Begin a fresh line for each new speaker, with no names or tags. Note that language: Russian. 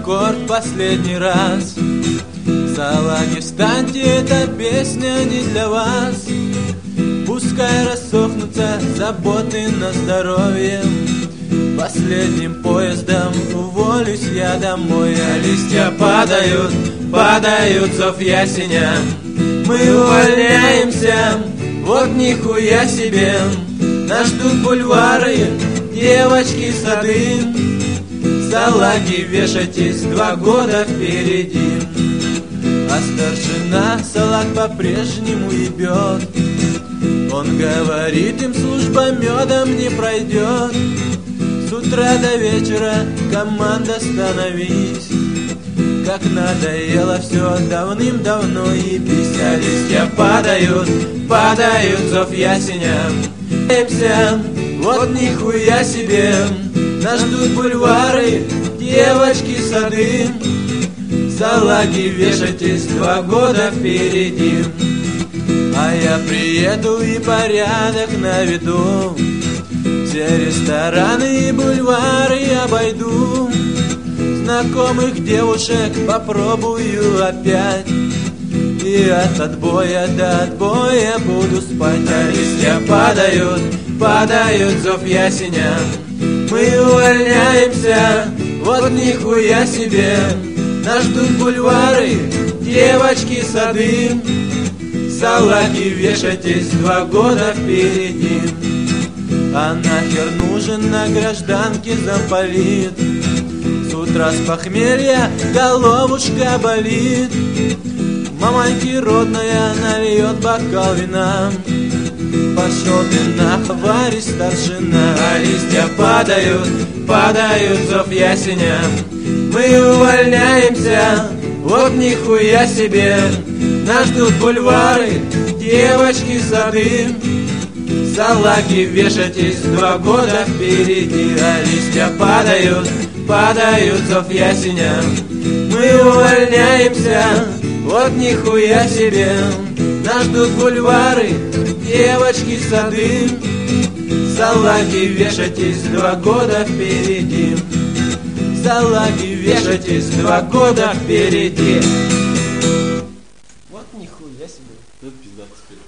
аккорд последний раз. Салаги, встаньте, эта песня не для вас. Пускай рассохнутся заботы на здоровье. Последним поездом уволюсь я домой. А листья падают, падают, зов ясеня. Мы увольняемся, вот нихуя себе. Нас ждут бульвары, девочки, сады. Салаги, вешайтесь, 2 года впереди. А старшина салаг по-прежнему ебет. Он говорит, им служба медом не пройдет. С утра до вечера команда становись. Как надоело все, давным-давно ебись. А листья падают, падают, зов ясеня. Вот нихуя себе. Нас ждут бульвары, девочки, сады. Салаги, вешайтесь, 2 года впереди. А я приеду и порядок наведу. Все рестораны и бульвары обойду. Знакомых девушек попробую опять. И от отбоя до отбоя буду спать. А листья падают, падают, зов ясеня. Мы увольняемся, вот нихуя себе. Нас ждут бульвары, девочки, сады. Салаги, вешайтесь, 2 года впереди. А нахер нужен на гражданке замполит? С утра с похмелья головушка болит. Маманьки родная нальет бокал вина. Пошел ты нахуй, варись, старшина. А листья падают, падают, зов ясеня. Мы увольняемся, вот нихуя себе. Нас ждут бульвары, девочки, сады. Салаги, вешайтесь, 2 года впереди. А листья падают, падают, зов ясеня. Мы увольняемся, вот нихуя себе. Нас ждут бульвары, девочки, сады. Салаги, вешайтесь, 2 года впереди. Салаги, вешайтесь, 2 года впереди. Вот нихуя себе.
Ну, пизда теперь.